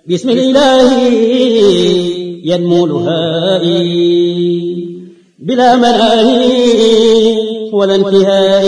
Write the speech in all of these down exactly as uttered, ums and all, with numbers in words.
بسم الإله ينمو لهائي بلا مناهي ولا انتهاء،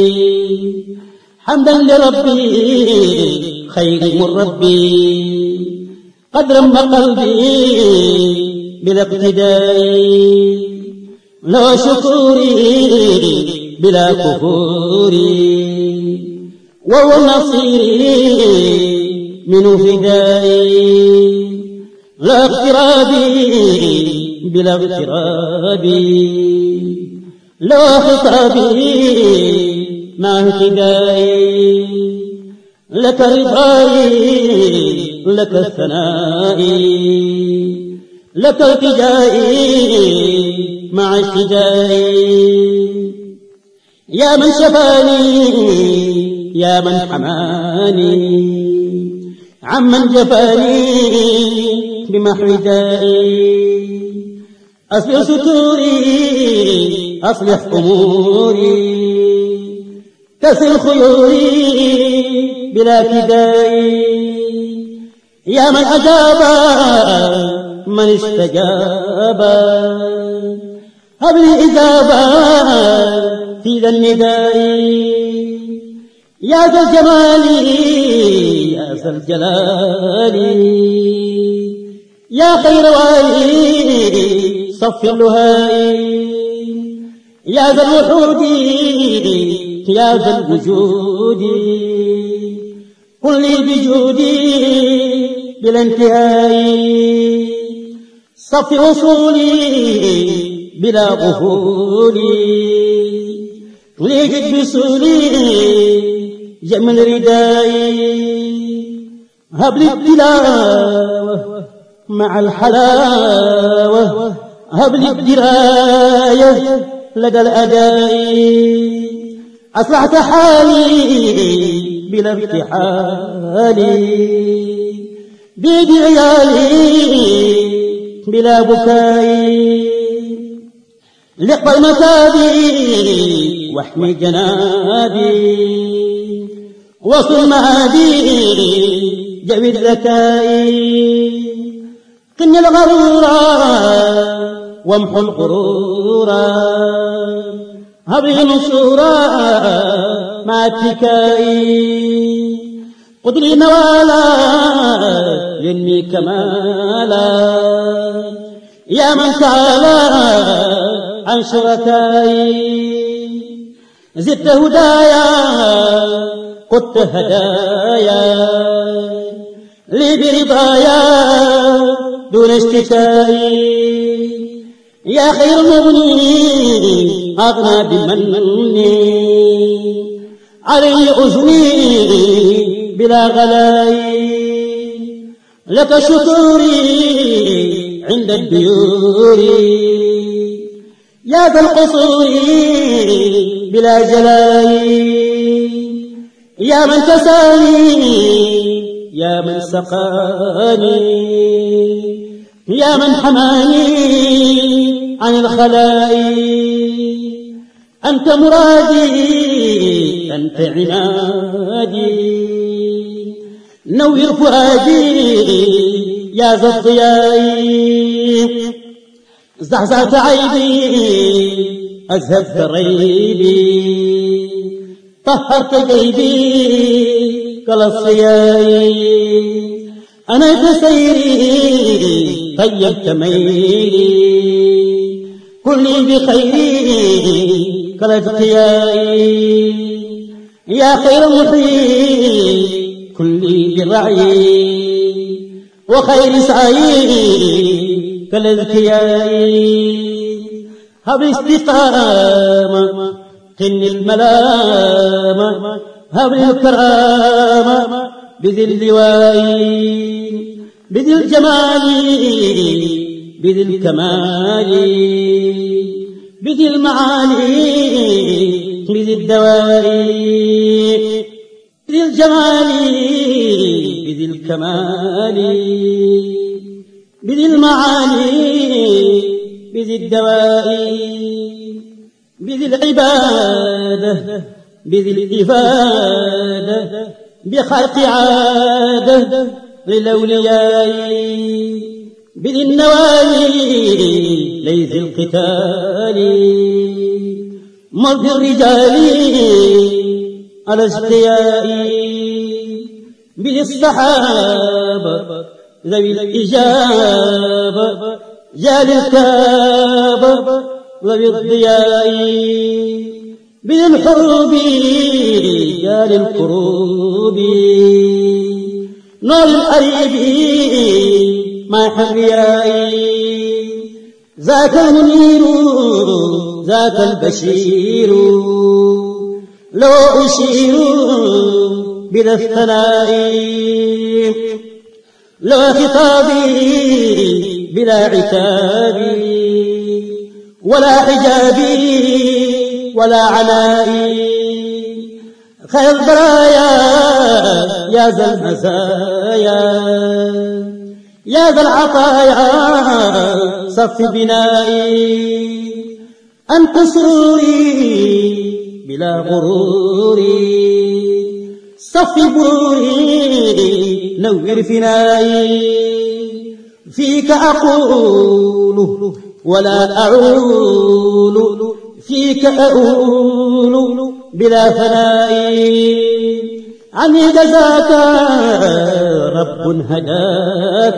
حمدا لربي خير من ربي قد رم قلبي بلا ابتداء، له شكوري بلا كفوري وهو النصير منه فدائي، لا اقترابي بلا اغترابي، لا خطابي مع اهتدائي، لك رضاي لك الثنائي، لك التجائي مع اشتدائي، يا من شفاني يا من حماني عمن جفاني بمحو دائي، أصلح ستوري أصلح أموري كسر خيوري بلا فدائي، يا من أجاب من استجاب هب لي إجابة في ذا النداء، يا ذا الجمال يا ذا الجلال يا خير والي صف اللهاء، يا ذا الوحود يا ذا الوجود قل لي بجودي بلا انتهاء، صف وصولي بلا غفولي ليجد بسولي جمل ردائي، هب لي التلاوة مع الحلاوة هب لي الدراية لدى الأداء، أصلحت حالي بلا ابتحال بيدي عيالي بلا بكاء، لقى المكابي واحمي جنابي وصل معادي جوي ذكائي، قن الغرورا وامحو الغرورا هب لي نصورا مع اتكائي، قد لي نوالا ينمي كمالا يا من تعالى عن شركائي، زدت هدايا قدت هدايا لي برضايا دون اشتكائي، يا خير مغني أغنى بمني علي أذني بلا غلاء، لك شكوري عند الديور يا ذا القصور بلا جلاء، يا من كساني يا من سقاني يا من حماني عن الخلاء، أنت مرادي أنت عنادي نوّر فؤادي يا ذا الضياء، زعزعت عيبي أذهبت ريبي طهرت جيبي كالصياء، أنيت سيري طيبت ميلي كلي بخيري كالاتقياء، يا خير محيي كلي برعي وخير سعي كالأذكياء، هب استقامة قن الملامة هب الكرامة بذي اللواء، بذي الجمال بذي الكمال بذي المعالي بذي الدواء، بذي الجمال بذي الكمال بذي المعالي بذي الدواء، بذي العبادة بذي الإفادة بخلق عادة للأولياء بذي النوالي ليس القتال مرض الرجال على اشقياء بذي الصحابة ذوي الإجابة جال الكابة ذوي الضياء بذي الحروب رجال الكروب نور الأريب مع حرياء ذاك المنير ذاك البشير لو أشير بلا الثناء لو خطابي بلا عتاب ولا حجاب ولا عناء خير البرايا يا ذا المزايا يا ذا العطايا صف بنائي أنت سروري بلا غروري صف بروري نور فنائي فيك أقول ولا أعول فيك أؤول بلا فناء عني جزاك رب هداك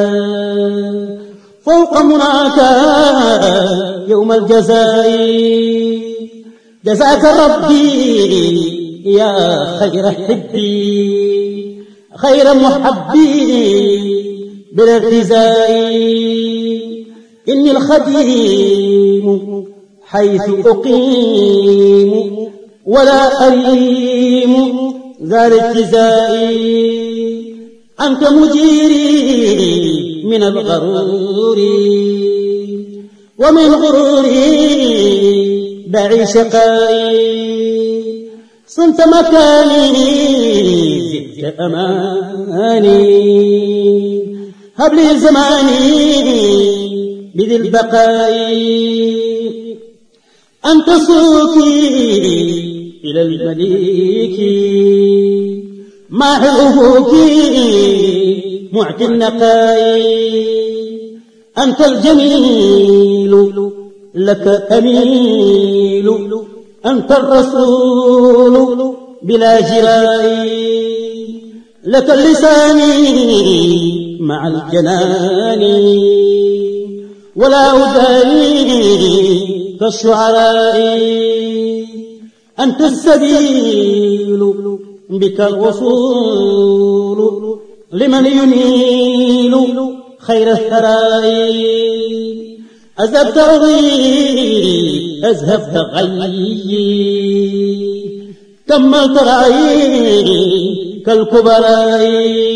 فوق مناك يوم الجزاء جزاك ربي يا خير حبي خير محبي بالارتزاء إني الخديم حيث أقيم ولا أريم ذا الارتزاء أنت مجيري من الغرور ومن غروري دعي شقائي صنت مكاني زدت أماني هب لي زماني بذي البقاء أنت صوتي إلى المليك ماحي الأفوك معطي النقاء أنت الجميل لك أميل أنت الرسول بلا جراء لك اللسان مع الجنان ولا أداني كالشعراء أنت السبيل بك الوصول لمن ينيل خير الثراء أذهبت غيي أذهبت غيي كملت رأيي كالكبراء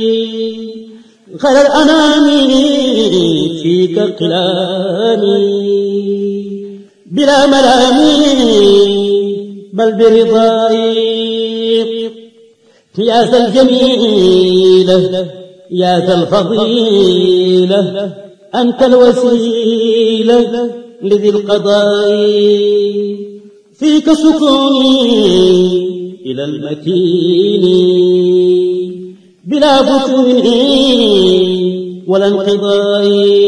خير الأنام فيك قلامي بلا ملامي بل برضائي يا ذا الجميلة يا ذا الفضيلة أنت الوسيلة لذي القضاء فيك سكوني إلى المكين بلا فتون ولا انقضاء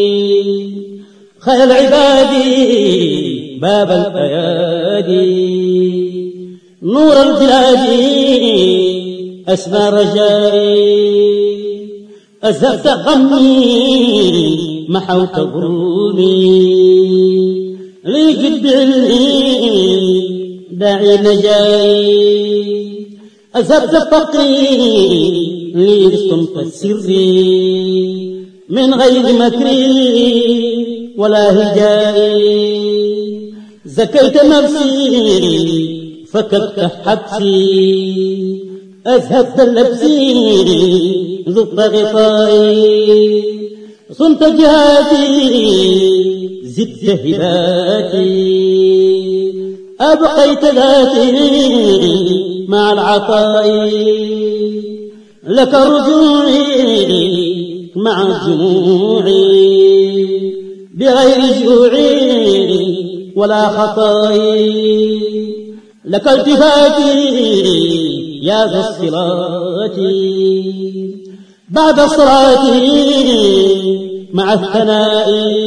خير العباد باب الأيادي نور البلاد أسمى رجائي أذهبت غمي محوت غرومي ليجد بعلمي داعي نجاي أذهبت فقري ليصمت سري من غير مكري ولا هجائي زكيت نفسي فككت حبسي أذهبت لبسي ذقت غطائي صمت جهاتي زدت هباتي أبقيت ذاتي مع العطاء لك رجوعي مع جموعي بغير جوعي ولا خطائي لك التفاتي يا ذا الصلات بعد صلاتي مع الثناء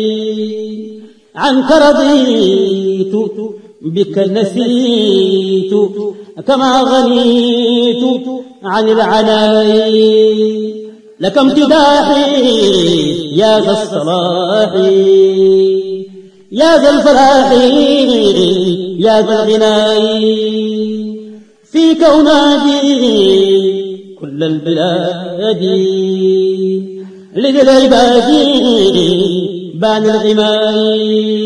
عنك رضيت بك نسيت كما غنيت عن العناء لك امتداحي يا ذا الصلاح يا ذا الفلاح يا ذا الغناء فيك أنادي كل البلاد لذي العباد بان الغماء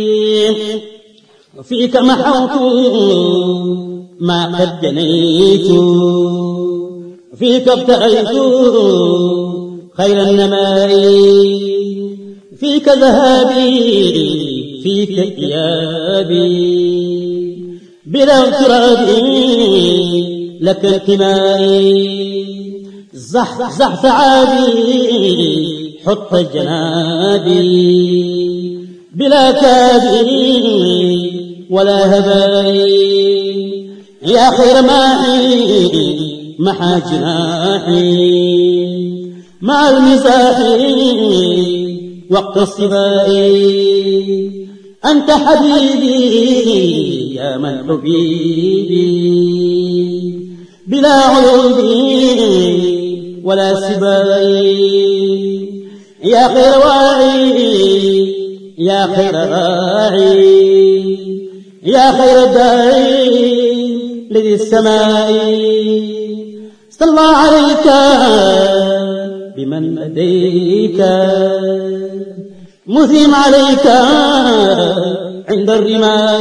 فيك محوت ما قد جنيت فيك ابتغيت خير النماء فيك ذهابي فيك إيابي بلا اغتراب لك انتمائي زحزح ثعابي حط جنابي بلا كابي ولا هبائي يا خير ماحي محا جناحي مع المزاح وقت الصباء أنت حبيبي يا من حبيبي بلا عيوبي ولا سبائي يا خير واعي يا خير راعي يا خير داعي لذي السماء صلى عليك بمن أديك مثيم عليك عند الرماء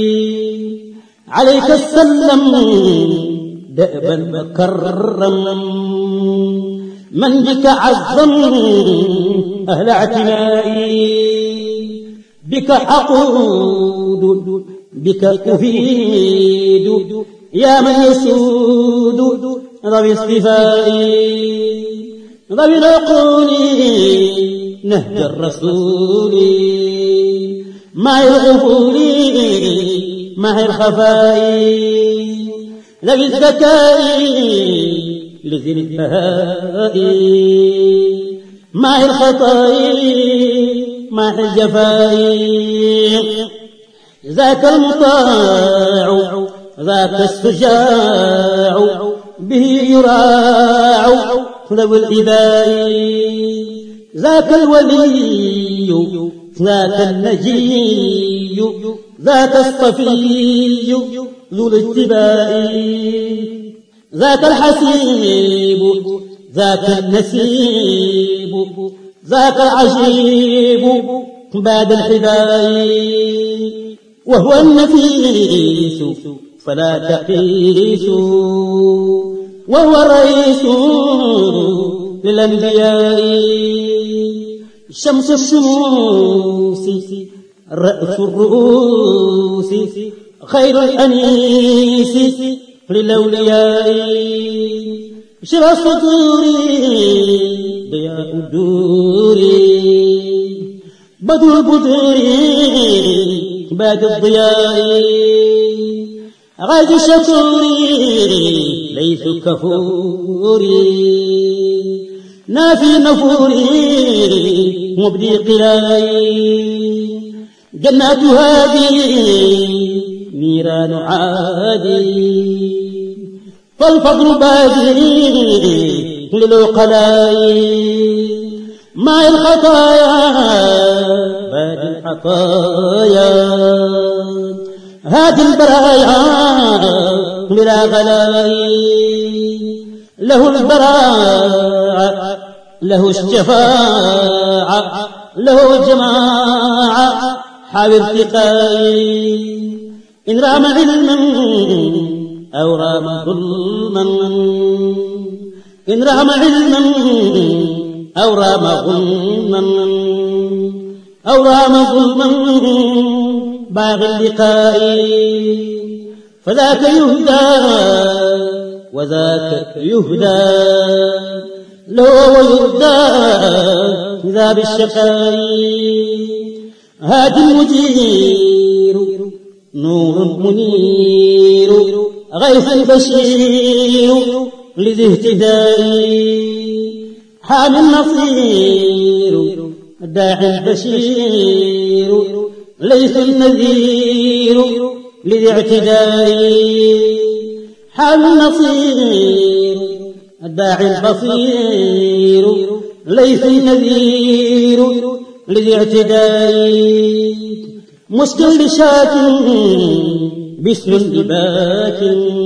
عليك السلم دأبا مكرم من بك عظم أهل اعتنائي بك أقود بك أفيد يا من يسود ذوي اصطفائي ذوي العقول نهج الرسول مع الغفور مع الخفاء ذوي الذكاء لذي البهاء مع الخطاء مع الجفاء ذاك المطاع ذاك السجاع به يراع ذوي الإباء ذاك الولي ذاك النجي ذاك الصفي ذو الاتباع ذاك الحسيب ذاك النسيب ذاك العجيب بعد الحباء وهو النفيس فلا تقيس وهو الرئيس للأنبياء شمس الشموس رأس الرؤوس خير الأنيس للأولياء شرى الصدور ضياء الدور بدر البدور بعد الضياء غاية الشكور ليس كفور نافي النفور مبدي قلاي جنات هادي نيران عادي فالفضل بادي للعقلاء مع الخطايا بادي الحطايا هادي البرايا بلا غلاء له البراء له الشفاعة له الجماعة حاوي ارتقاء إن رام علما أو رام ظلما إن رام علما أو رام ظلما أو رام ظلما باغ اللقاء فذاك يهدى وذاك يهدى لو ويهدى ذا بالشقاء هادي المجير نور منير غيث بشير لذي اهتداء حام النصير داعي البشير ليس النذير لذي اعتداء حام النصير الداعي البصير ليس النذير لذي اعتداء مسكن لشاك بسر لباك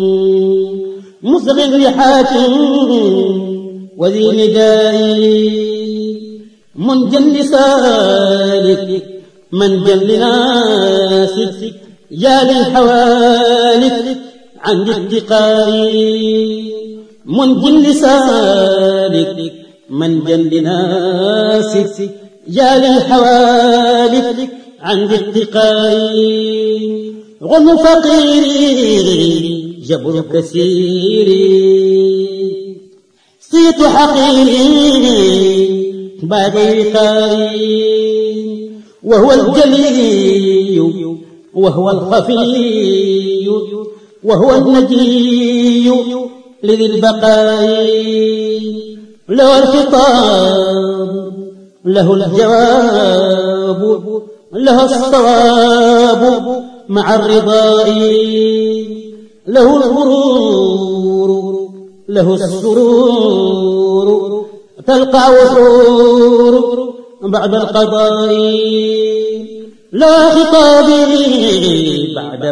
مصغ لحاك وذي نداء منجن لسالك منجن لناسك يا للحوالك عن الاتقاء منجن لسالك منجن لناسك يا للحوالك عن الاتقاء غنم فقيري جبر كثيري صيت حقيري بعد وقائي وهو الجلي وهو الخفي وهو النجي لذي البقاء له الخطاب له الجواب له الصواب مع الرضاء له الغرور له السرور تلقى وسرور بعد القضاء لا خطابي بعد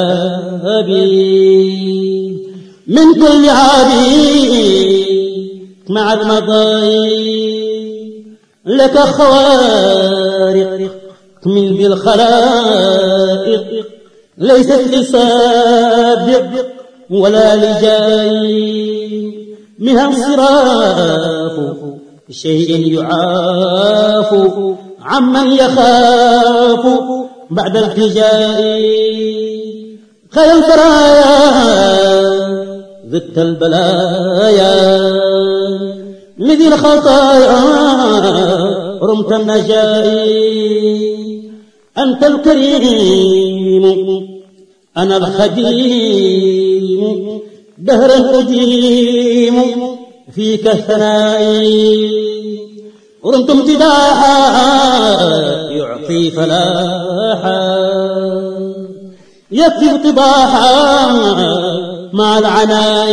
متابي من كل عابي مع المضاء لك خوارق من بالخلائق ليست لسابق ولا لجاي منها انصراف شيء يعاف عمن يخاف بعد التجاء خير البرايا ضد البلايا لذي الخطايا رمت النجاء أنت الكريم أنا الخديم دهرا أديم فيك الثناء رمت امتداحا يعطي فلاحا يكفي ارتضاحا مع العناء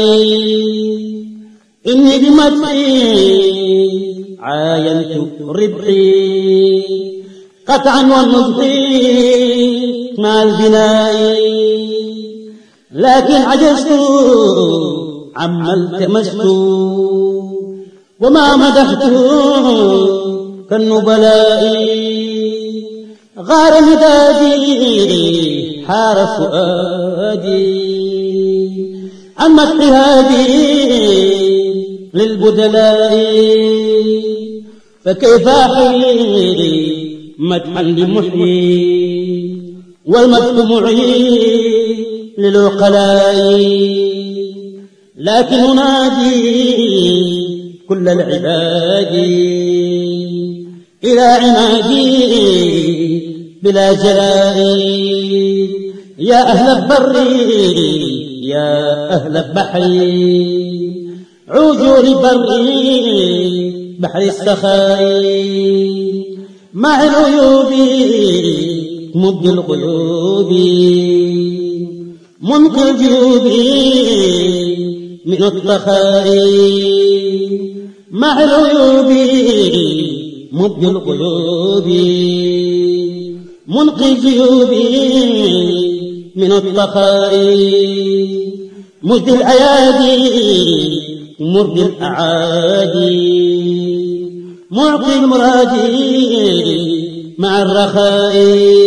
إني بمدحي عاينت ربحي قطعا والنطقي مع البناء لكن عجزت عما التمست وما مدحت كالنبلاء غار مدادي حار فؤادي عن مدح هادي للبدلاء فكيف أحيي مدحا لمحيي والمدح معي للعقلاء لكن أنادي كل العباد إلى عنادي بلا جلاء يا أهل البر يا أهل البحر عوجوا لبري بحر السخاء مع العيوب مد القلوب منقي الجيوب من الطخاء مع العيوب مد القلوب منقي الجيوب من الطخاء مد الأيادي مرد الأعادي معطي المرادي مع الرخاء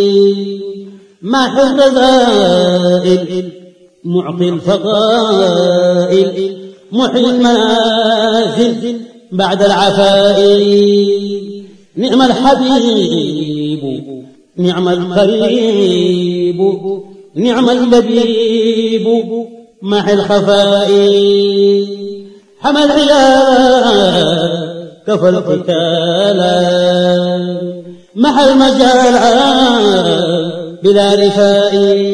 مع الرذائل معطي الفضائل محيي المنازل بعد العفاء نعم الحبيب نعم القريب نعم اللبيب مع الخفاء حمى العيال كفى القتالا مع المجال بلا رفاء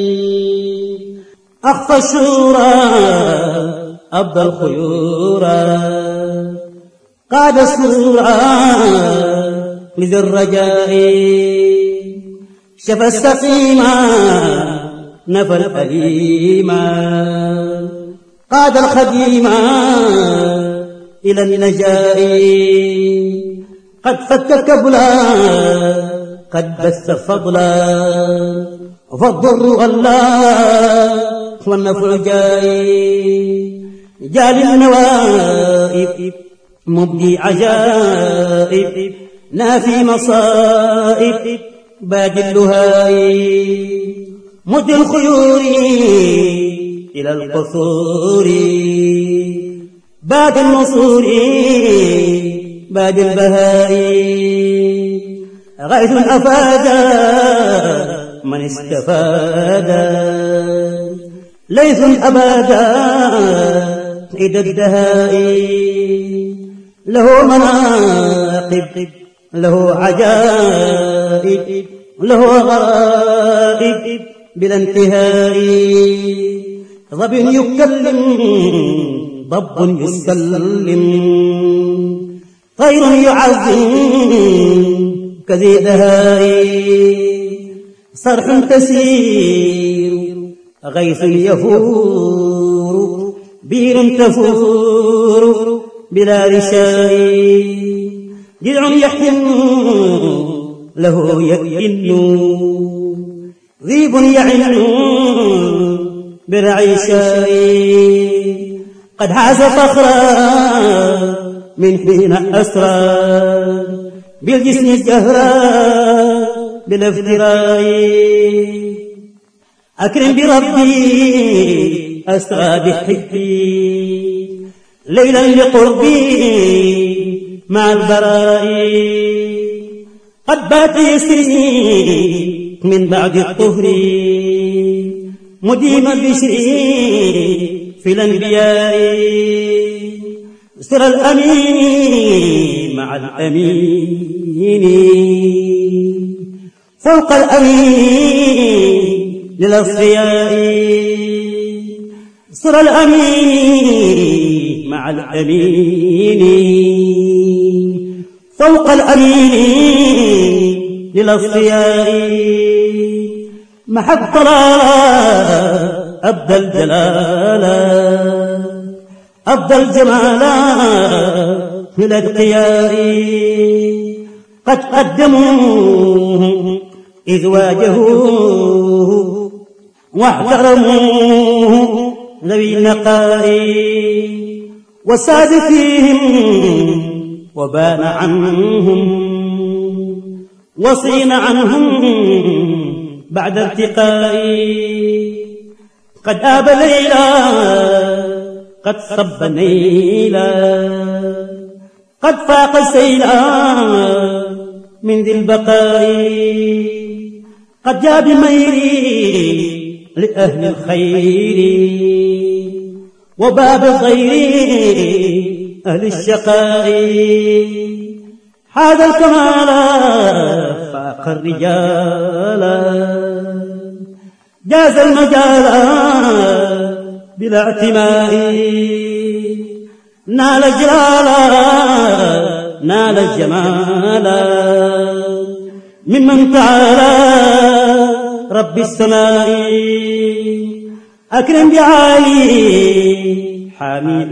أخفى الشورى أبدى الخيورا قاد السرورا لذي الرجاء شفى السقيما نفى الأليما قاد الخديما إلى النجاء قد فك كبلا قد بث فضلا فالضر غلا والنفع جائي جال النوائب مبدي عجائب نافي مصائب باد اللهاء مد الخيور إلى القصور باد النصور باد البهاء غيث أفاد من استفاد ليث أبادا إذا الدهاء له مناقب له عجائب له غرائب بلا انتهاء ضب يكلم ضب يسلم طير يعظم كذي دهاء صرح تسير غيث يفور بير تفور بلا رشاء جذع يحن له يئن ذيب يعن برعيشاء قد حاز فخرا من حين أسرى بالجسم الجهرا بلا افتراء أكرم بربي أسرى بحبي ليلا لقربي مع البراء قد بات يسري من بعد الطهر مديم البشر في الأنبياء سر الأمين مع الأمين فوق الأمين للأصفياء سر الأمين مع الأمين فوق الأمين للأصفياء محى الضلال أبدى الجلال أبدى الجمال من الأتقياء قد قدموه إذ واجهوه واحترموه ذوي النقاء وساد فيهم وبان عنهم وصين عنهم بعد ارتقاء قد آب ليلا قد صب نيلا قد فاق سيلا من ذي البقاء قد جاء بميري لأهل الخير وباب غير أهل الشقاء هذا الكمال فاق الرجال جاز المجال بلا اعتماء نال الجلال نال الجمال ممن تعالى رب السماء أكرم بعالي حامي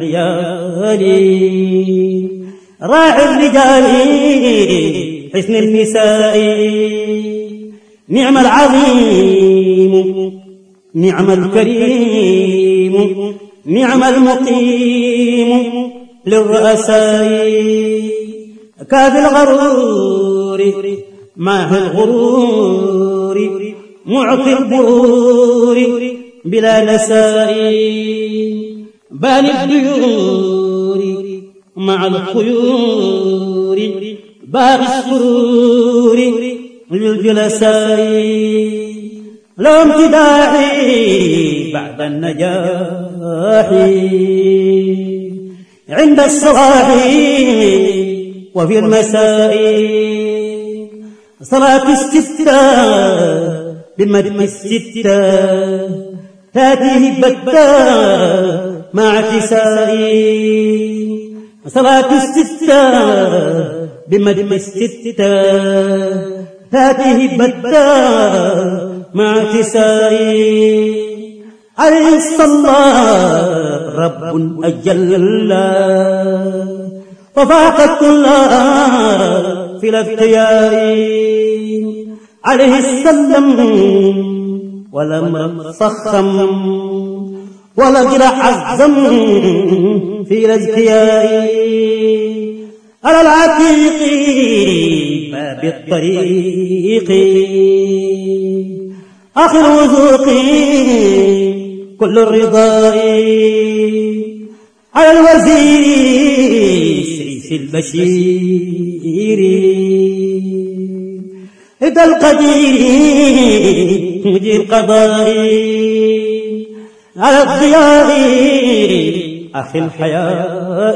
عيالي راعي الرجال حسن النساء نعم العظيم نعم الكريم نعم المقيم للرؤساء كاف الغرور ماه الغرور معطي البرور بلا نساء بان الديور مع الخيور باغي السرور للجلساء لا امتداحي بعد النجاح عند الصباح وفي المساء صلاة الستة بمدح الستة تاتيه بتا مع اعتسائي صلاة الستة بمدح الستة هذه بدا مع اعتسائي عليه صلى رب أجل وفاق كل في الافتياء عليه السلم ولم صخم ولا جرح عزم في الازكياء على العتيق باب الطريق آخر وثوقي كل الرضاء على الوزير سيف البشير إذا القدير مجير القضاء على الضياء أخي الحياء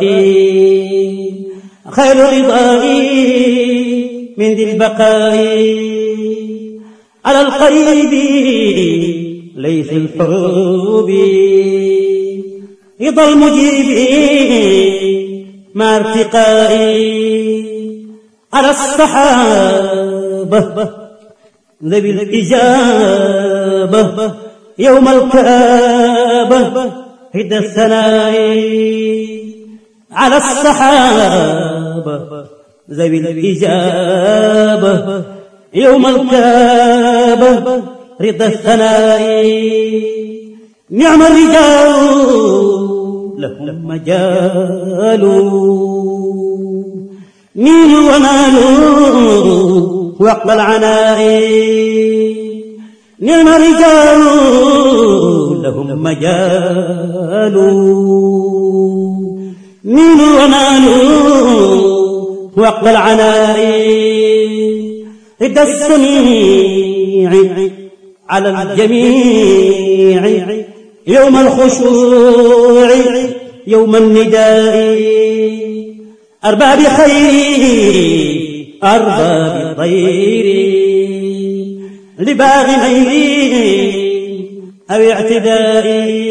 خير رضائي من ذي البقاء على القريب ليس الحروب رضا المجيب مع ارتقائي على الصحابة ذوي الإجابة يوم الكابة هدى الثناء على الصحابة ذوي الإجابة يوم الكابة رضا الثناء نعم الرجال لهم مجال نيل ونالوا وقت العناء نعم الرجال لهم مجال نيل ونالوا وقت العناء رد السميع على الجميع يوم الخشوع يوم النداء أرباب خير أرباب طير لباغ غير أو اعتداء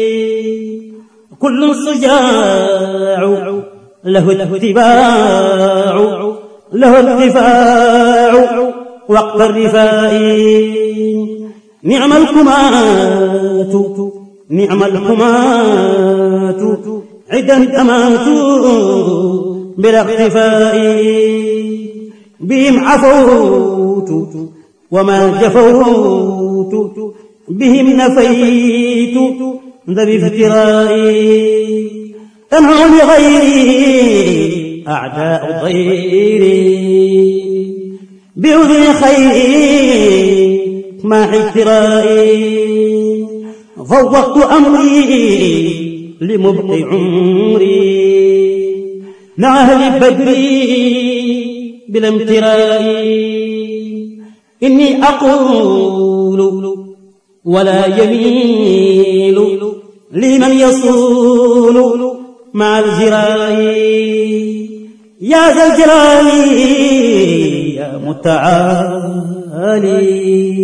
كل صجاع له اتباع له ارتفاع وقت الرفاء نعم الكمات نعم الحمات عدا أمات بلا اختفاء بهم عفوت وما جفوت بهم نفيت ذا بافترائي تنهوا لغيري أعداء غيري بأذن خيري مع احترائي فوضت أمري لمبقي عمري مع أهل بدري بلا امتراء إني أقول ولا يميل لمن يصول مع الجراء يا ذا الجلال يا متعالي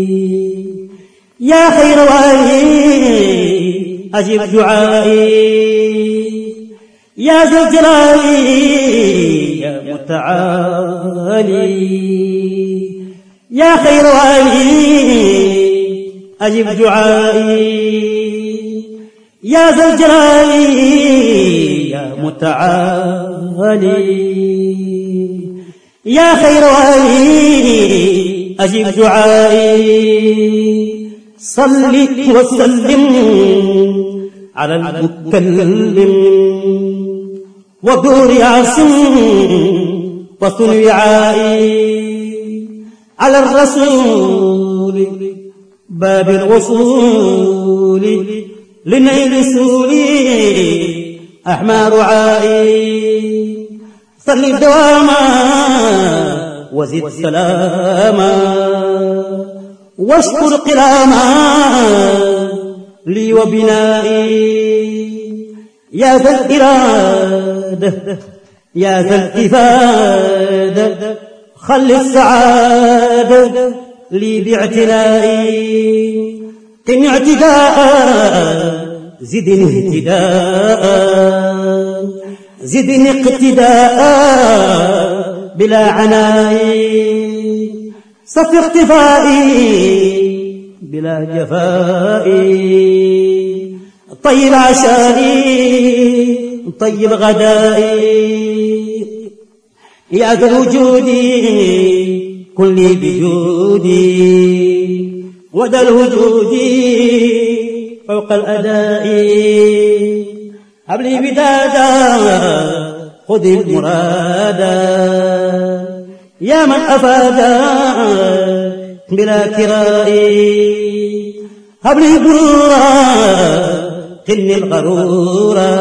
يا خير والي أجب دعائي يا ذا الجلال يا متعالي يا خير والي أجب دعائي يا ذا الجلال يا متعالي يا خير والي أجب دعائي صل وسلم على المتكلم ودور عاصم وصن وعائي على الرسول باب الوصول لنيل سولي أحمى رعائي صل دواما وزد سلاما واشكر قلاما لي وبنائي يا ذا الإرادة يا ذا الإفادة خل السعادة لي باعتنائي قم اعتداء زدني اهتداء زدني اقتداء بلا عناء صف اختفائي بلا جفاء طيب عشائي طيب غدائي يا ذا الوجود كن لي بجودي وذا الوجود فوق الأداء هب لي بدادا خذ المرادا يا من أفادا بلا كراء هب لي برورا قني الغرورا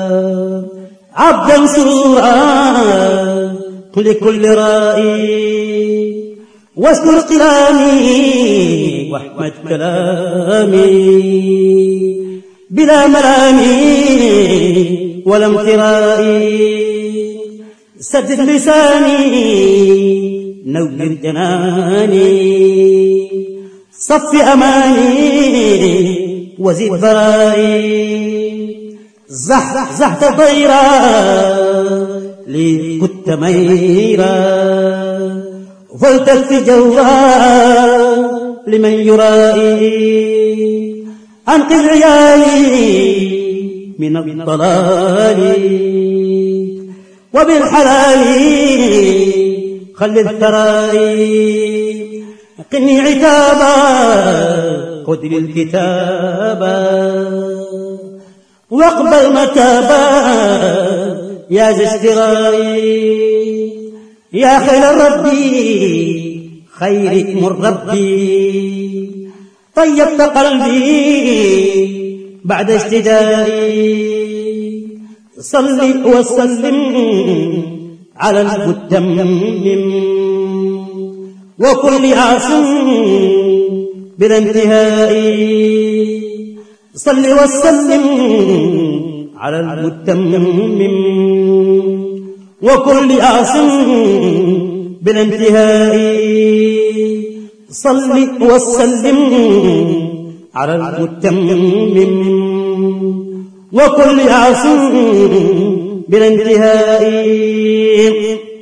عبدا سرورا لكل رائي واذكر قلامي واحمد كلامي بلا ملامي ولا امترائي سدد لساني نور جناني صف أماني وزد برائي زحزحت ضيرا لي كنت ميرا فلتلف جورا لمن يرائي أنقذ عيالي من الضلال وبالحلال خل الثرائي قني عتابا خذ لي الكتابا واقبل متابا يا ذا اشترائي يا خير ربي خير من ربي طيبت قلبي بعد اشتدائي صل وسلم على المتمم وكل عاصم بلا انتهاء صل وسلم على المتمم وكل عاصم بلا انتهاء صل وسلم على المتمم وكل عاصم بلا انتهاء